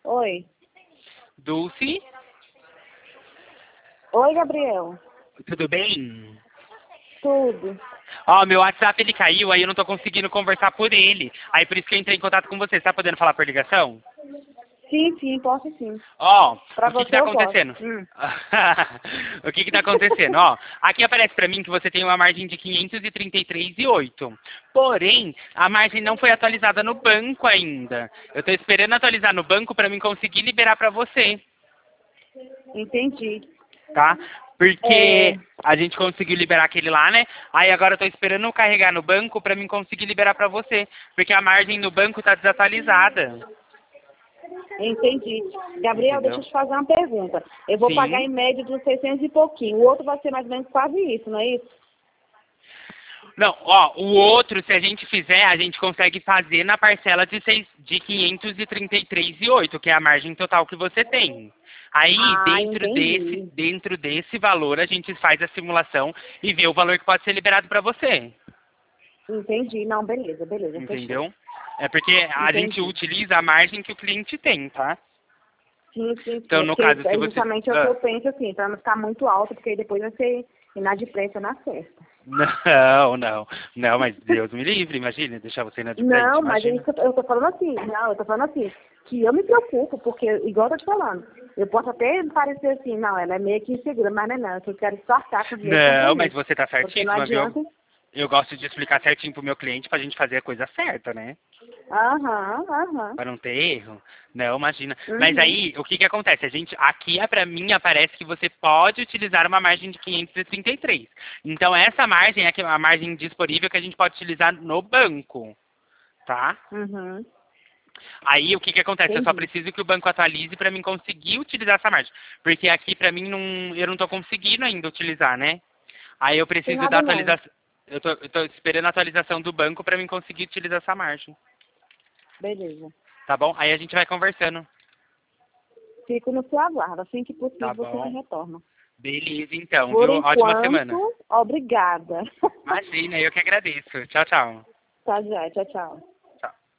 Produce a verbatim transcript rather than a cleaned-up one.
Oi. Dulce, Oi, Gabriel. tudo bem? Tudo. Ó, meu WhatsApp ele caiu, aí eu não tô conseguindo conversar por ele. Aí por isso que eu entrei em contato com você. Você tá podendo falar por ligação? Sim, sim, posso sim. Ó, Pra o que que você tá eu posso. acontecendo? Hum. O que que tá acontecendo? Ó, aqui aparece pra mim que você tem uma margem de quinhentos e trinta e três e oito. Porém, a margem não foi atualizada no banco ainda. Eu tô esperando atualizar no banco pra mim conseguir liberar pra você, Entendi. tá? É, Porque a gente conseguiu liberar aquele lá, né? Aí agora eu tô esperando carregar no banco pra mim conseguir liberar pra você, porque a margem no banco tá desatualizada. entendi. Gabriel, deixa Entendeu? eu te fazer uma pergunta. Eu vou pagar Sim. em média de uns seiscentos e pouquinho. O outro vai ser mais ou menos quase isso, não é isso? Não, ó, o outro, se a gente fizer, a gente consegue fazer na parcela de, seis, de quinhentos e trinta e três e oito, que é a margem total que você tem. Aí, Ah, dentro desse, entendi. dentro desse valor, a gente faz a simulação e vê o valor que pode ser liberado para você. Entendi. Não, beleza, beleza, fechou. Entendeu? É porque a gente Entendi. utiliza a margem que o cliente tem, tá? Sim, sim, sim. Então, É no porque caso, se é você... justamente o que ah, eu penso assim, pra não ficar muito alto, porque aí depois vai ser inadimplência na festa. não, não, não, mas Deus me livre, imagine, deixar você inadimplente, Não, mas é isso imagina. que eu tô eu tô falando assim, não, eu tô falando assim, que eu me preocupo, porque, igual eu tô te falando, eu posso até parecer assim, não, ela é meio que insegura, mas não é não, eu quero startar com o dinheiro Não, mas compromisso. você tá Porque não certíssima, viu? adianta. Eu gosto de explicar certinho pro meu cliente pra gente fazer a coisa certa, né? Aham, aham. Pra não ter erro. Não, imagina. Mas Uhum. aí, o que que acontece? A gente, aqui, é pra mim, aparece que você pode utilizar uma margem de quinhentos e trinta e três. Então, essa margem é que- a margem disponível que a gente pode utilizar no banco, tá? Uhum. Aí, o que que acontece? Eu só Entendi. preciso que o banco atualize pra mim conseguir utilizar essa margem. Porque aqui, pra mim, não, eu não tô conseguindo ainda utilizar, né? Aí eu Tem preciso da nada não. atualização. Eu tô, eu tô esperando a atualização do banco pra mim conseguir utilizar essa margem. Beleza. Tá bom? Aí a gente vai conversando. Fico no seu aguardo, assim que Tá possível você me bom? retorna. Beleza, então, Por viu? Ótima semana. enquanto, obrigada. Imagina, eu que agradeço. Tchau, tchau. Tá já, tchau, tchau.